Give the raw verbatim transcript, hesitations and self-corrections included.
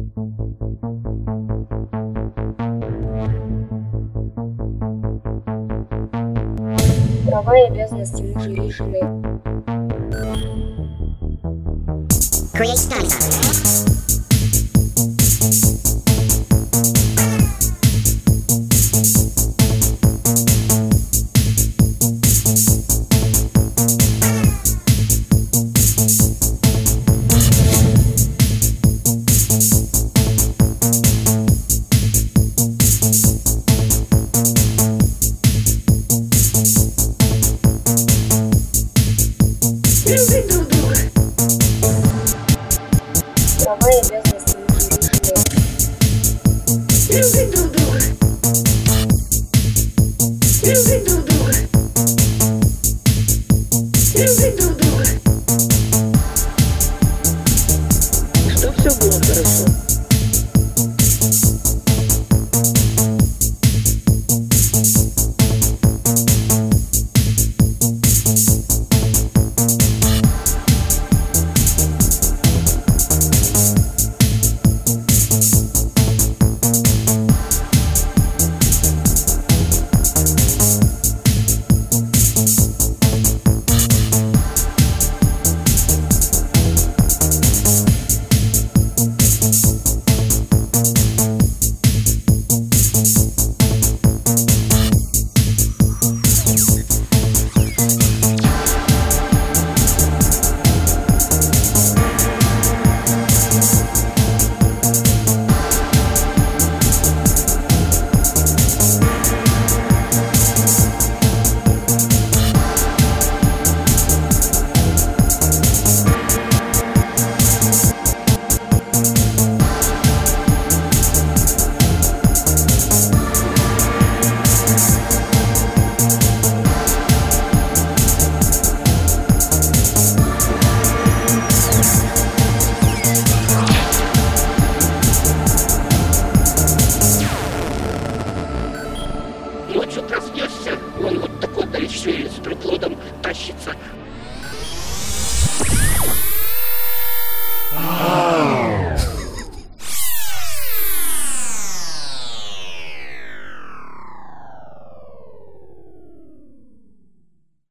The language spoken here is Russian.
Права и обязанности мужа или жены. Create data. Права и обязанности мужа или жены. Любить друг друга. Любить друг друга. Чтоб все было хорошо. Ночью проснешься, он вот такой, да еще и с приплодом тащится.